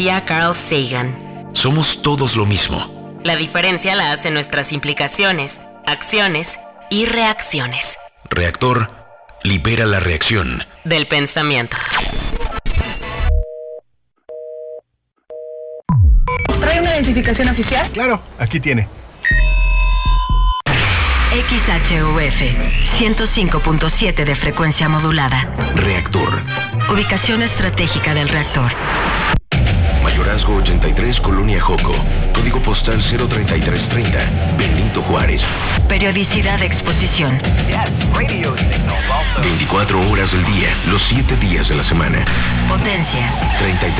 Carl Sagan. Somos todos lo mismo. La diferencia la hacen nuestras implicaciones, acciones y reacciones. Reactor libera la reacción del pensamiento. ¿Trae una identificación oficial? Claro, aquí tiene. XHUF 105.7 de frecuencia modulada. Reactor. Ubicación estratégica del reactor. Mayorazgo 83, Colonia Joco. Código postal 03330, Benito Juárez. Periodicidad de exposición. 24 horas del día, los 7 días de la semana. Potencia. 33.